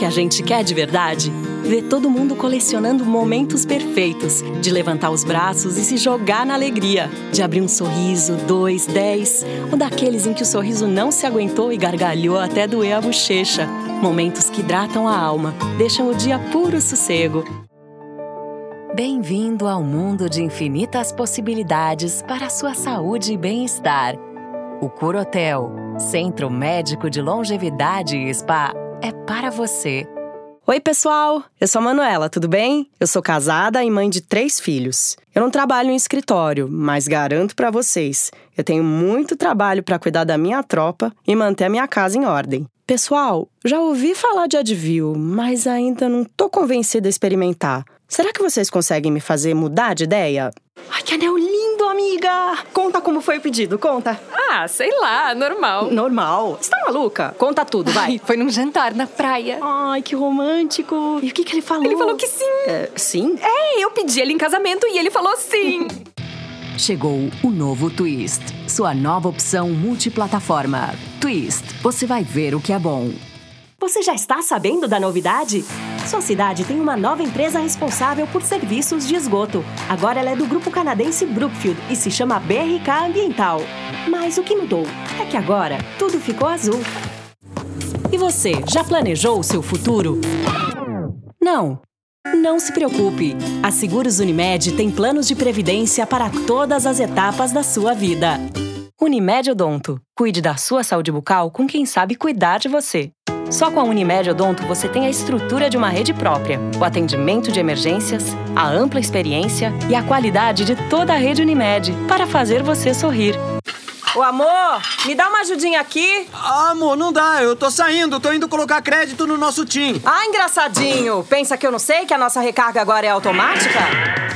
que a gente quer de verdade? Ver todo mundo colecionando momentos perfeitos, de levantar os braços e se jogar na alegria, de abrir um sorriso, 2, 10, ou daqueles em que o sorriso não se aguentou e gargalhou até doer a bochecha. Momentos que hidratam a alma, deixam o dia puro sossego. Bem-vindo ao mundo de infinitas possibilidades para a sua saúde e bem-estar. O Curotel, Centro Médico de Longevidade e Spa, é para você. Oi, pessoal! Eu sou a Manuela, tudo bem? Eu sou casada e mãe de 3 filhos. Eu não trabalho em escritório, mas garanto pra vocês, eu tenho muito trabalho pra cuidar da minha tropa e manter a minha casa em ordem. Pessoal, já ouvi falar de Advil, mas ainda não tô convencida a experimentar. Será que vocês conseguem me fazer mudar de ideia? Ai, que anel lindo, amiga! Conta como foi o pedido, conta. Ah, sei lá, normal. Normal? Você tá maluca? Conta tudo, vai. Ai, foi num jantar na praia. Ai, que romântico. E o que ele falou? Ele falou que sim. Sim? Eu pedi ele em casamento e ele falou sim. Chegou o novo Twist, sua nova opção multiplataforma. Twist, você vai ver o que é bom. Você já está sabendo da novidade? Sua cidade tem uma nova empresa responsável por serviços de esgoto. Agora ela é do grupo canadense Brookfield e se chama BRK Ambiental. Mas o que mudou é que agora tudo ficou azul. E você, já planejou o seu futuro? Não. Não se preocupe. A Seguros Unimed tem planos de previdência para todas as etapas da sua vida. Unimed Odonto. Cuide da sua saúde bucal com quem sabe cuidar de você. Só com a Unimed Odonto você tem a estrutura de uma rede própria, o atendimento de emergências, a ampla experiência e a qualidade de toda a rede Unimed para fazer você sorrir. Ô, amor, me dá uma ajudinha aqui. Amor, não dá, eu tô saindo, tô indo colocar crédito no nosso TIM. Ah, engraçadinho. Pensa que eu não sei que a nossa recarga agora é automática?